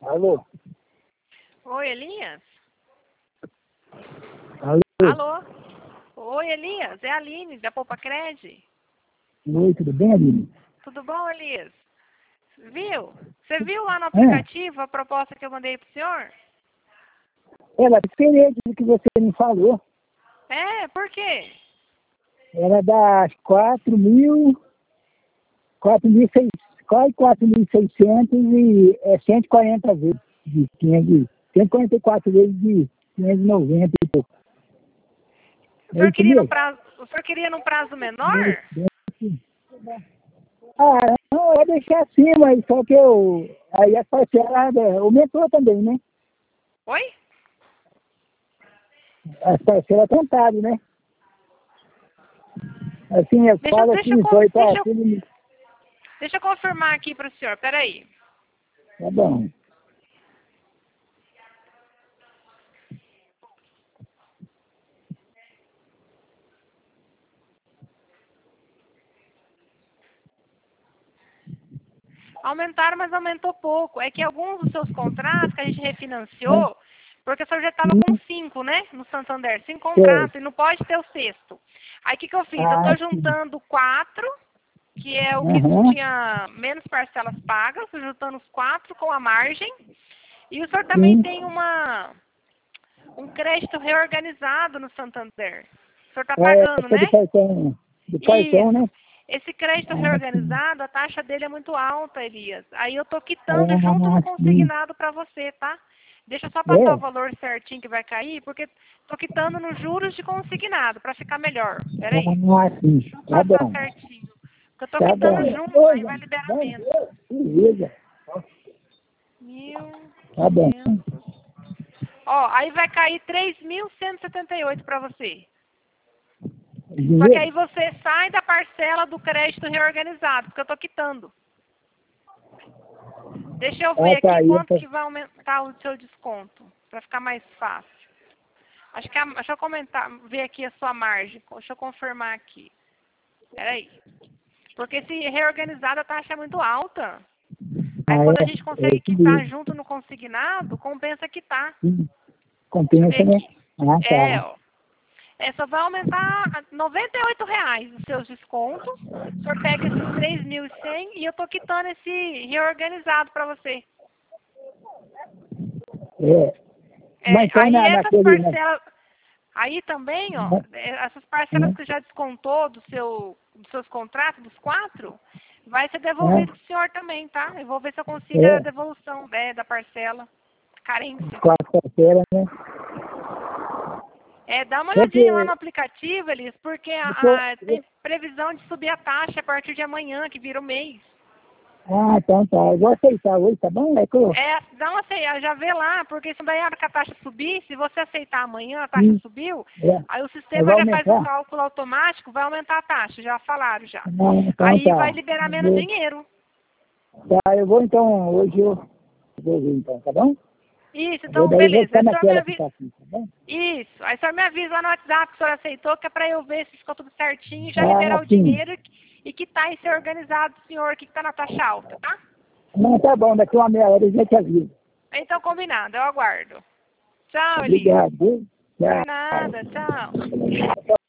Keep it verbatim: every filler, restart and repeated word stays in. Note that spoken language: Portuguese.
Alô? Oi, Elias? Alô? Alô? Oi, Elias, é a Aline, da Poupa Cred. Oi, tudo bem, Aline? Tudo bom, Elias? Viu? Você viu lá no É. aplicativo a proposta que eu mandei pro senhor? Ela é diferente do que você me falou. É, por quê? Ela dá quatro mil, quatro mil e seiscentos, quase quatro mil e seiscentos e é cento e quarenta vezes de quinhentos, cento e quarenta e quatro vezes de quinhentos e noventa e pouco. O É senhor isso queria num mesmo? prazo, o senhor queria num prazo menor? Ah, não, eu deixei assim, mas só que eu, aí a parcela aumentou também, né? Oi? As parcelas contadas, né? Assim, eu Deixa, eu- falo deixa, eu assim, con- foi para deixa, eu- aquele... deixa eu confirmar aqui pro senhor, peraí. Tá bom. Aumentaram, mas aumentou pouco. É que alguns dos seus contratos que a gente refinanciou, porque o senhor já estava com cinco, né? No Santander, cinco Sei. contratos, e não pode ter o sexto. Aí o que, que eu fiz? Eu Ah, estou sim. juntando quatro, que é o que Aham. tinha menos parcelas pagas, estou juntando os quatro com a margem. E o senhor também Sim. tem uma, um crédito reorganizado no Santander. O senhor está Ah, é, pagando, essa do né? cartão, do cartão, né? Isso. Esse crédito Ah, sim. reorganizado, a taxa dele é muito alta, Elias. Aí eu tô quitando junto no Ah, sim. consignado para você, tá? Deixa eu só passar o É? valor certinho que vai cair, porque tô quitando nos juros de consignado para ficar melhor. Peraí. Ah, sim. Deixa eu Tá passar bom. certinho. Porque eu tô Tá quitando bom. junto, aí Beleza. vai liberar Bom menos. dia. Beleza. Mil Tá bom. quinhentos. Ó, aí vai cair três mil cento e setenta e oito para você. Só que Dinheiro? aí você sai da parcela do crédito reorganizado, porque eu tô quitando. Deixa eu ver Ah, tá aqui aí. quanto Tá. que vai aumentar o seu desconto, para ficar mais fácil. Acho que a, deixa eu comentar, ver aqui a sua margem. Deixa eu confirmar aqui. Peraí. Porque se reorganizado a taxa é muito alta. Aí Ah, quando a é. gente É consegue isso quitar mesmo. junto no consignado, compensa quitar. Sim. Deixa eu ver Compensa, né? aqui. Ah, É, tá. ó. É, só vai aumentar noventa e oito reais os seus descontos. O senhor pega esses três mil e cem e eu tô quitando esse reorganizado para você. É. Mas É, então, aí na, essas naquele... Na, parcelas, aí também, ó, na, é, essas parcelas que já descontou do seu, dos seus contratos, dos quatro, vai ser devolvido pro senhor também, tá? Eu vou ver se eu consigo a é, devolução né, da parcela. Carência. quarta-feira, né? É, dá uma olhadinha lá no Porque aplicativo, Elis, porque a, depois, a- tem previsão de subir a taxa a partir de amanhã, que vira o mês. ah, então tá. Eu vou aceitar hoje, tá bom? É que eu... É, dá uma acei- já vê lá, porque isso daí a hora que a taxa subir, se você aceitar amanhã, a taxa Sim. subiu, É. aí o Eu sistema vou já faz o aumentar? cálculo automático, vai aumentar a taxa, já falaram já. Não, então Aí vai tá. liberar Eu menos vou, dinheiro. tá, eu vou então, hoje eu vou ver então, tá bom? Isso, Eu então daí eu vou beleza. ficar Aí o senhor me naquela que avisa. tá aqui, tá bom? Isso, aí o senhor me avisa lá no WhatsApp que o senhor aceitou, que é pra eu ver se ficou tudo certinho e já Ah, liberar o sim. dinheiro e quitar e ser organizado, senhor, que tá na taxa alta, tá? Não, tá bom, daqui uma meia hora eu já te aviso. Então combinado, eu aguardo. Tchau, Elias. Obrigado, viu? Por nada, tchau. Tchau.